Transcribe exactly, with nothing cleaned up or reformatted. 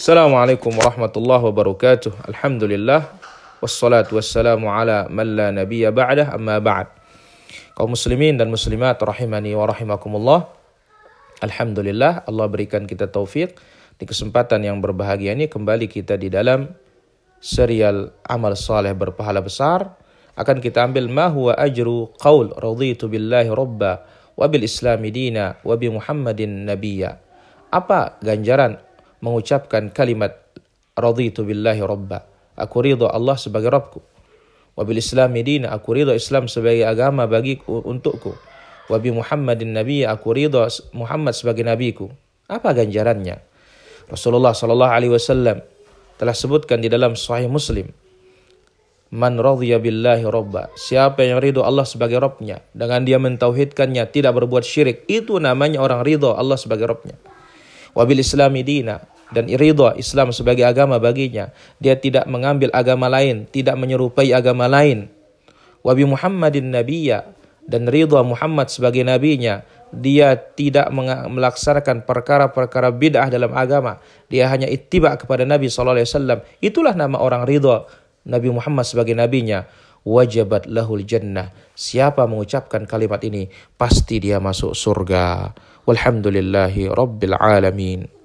Assalamualaikum warahmatullahi wabarakatuh. Alhamdulillah wassalatu wassalamu ala man la nabiyya ba'dah, amma ba'd. Kaum muslimin dan muslimat rahimani wa rahimakumullah. Alhamdulillah Allah berikan kita taufik di kesempatan yang berbahagia ini kembali kita di dalam serial amal saleh berpahala besar. Akan kita ambil ma huwa ajru qaul raditu billahi rabba wa bil islami dina wa bi muhammadin nabiyya. Apa ganjaran mengucapkan kalimat raditu billahi rabba, aku ridha Allah sebagai Rabbku, wa bil islami dina, aku ridha Islam sebagai agama bagiku untukku, wa bi muhammadin nabiyya, aku ridha Muhammad sebagai nabiku. Apa ganjarannya? Rasulullah sallallahu alaihi wasallam telah sebutkan di dalam Sahih Muslim, man radhiya billahi rabba, siapa yang ridho Allah sebagai Rabbnya dengan dia mentauhidkannya, tidak berbuat syirik, itu namanya orang ridho Allah sebagai Rabbnya. Wabil islami dina, dan ridha Islam sebagai agama baginya, dia tidak mengambil agama lain, tidak menyerupai agama lain. Wabi Muhammadin nabiyya, dan ridha Muhammad sebagai nabinya, dia tidak melaksanakan perkara-perkara bid'ah dalam agama, dia hanya ittiba kepada Nabi sallallahu alaihi wasallam. Itulah nama orang ridha Nabi Muhammad sebagai nabinya. Wajabat lahul jannah, siapa mengucapkan kalimat ini pasti dia masuk surga. Walhamdulillahi rabbil alamin.